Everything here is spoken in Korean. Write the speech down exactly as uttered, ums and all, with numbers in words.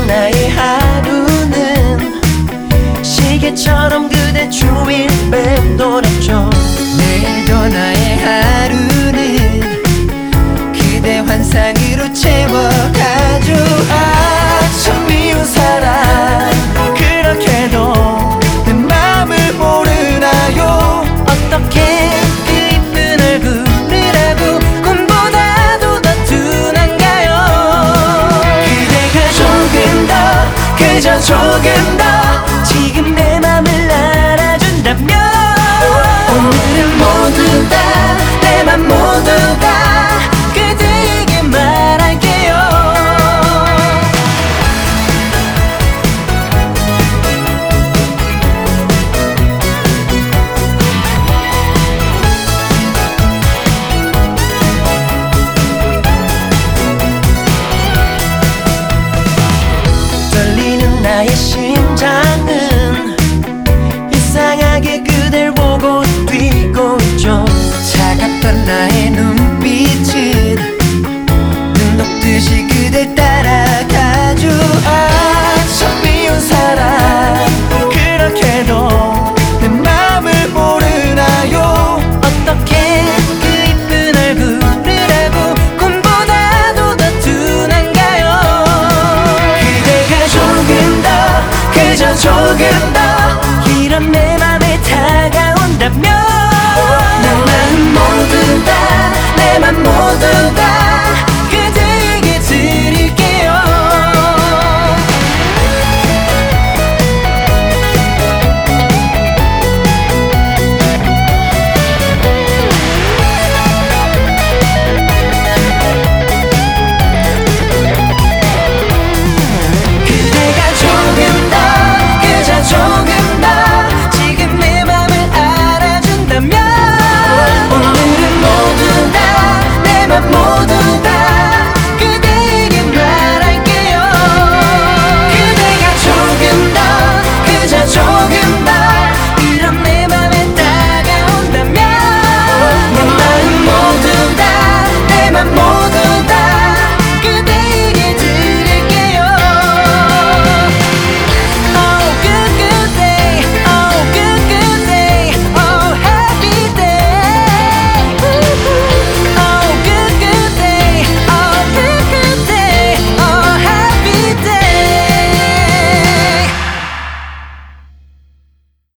나의 하루는 시계처럼 그대 주위를 맴돌았죠. 내일도 나의 하루는 그대 환상으로 채워가죠. 아, 참 미운 사람, 그렇게도 내 맘을 모르나요? 어떻게 그 이쁜 얼굴을 하고 꿈보다도 더 둔한가요? 그대가 조금 더, 그저 조금 더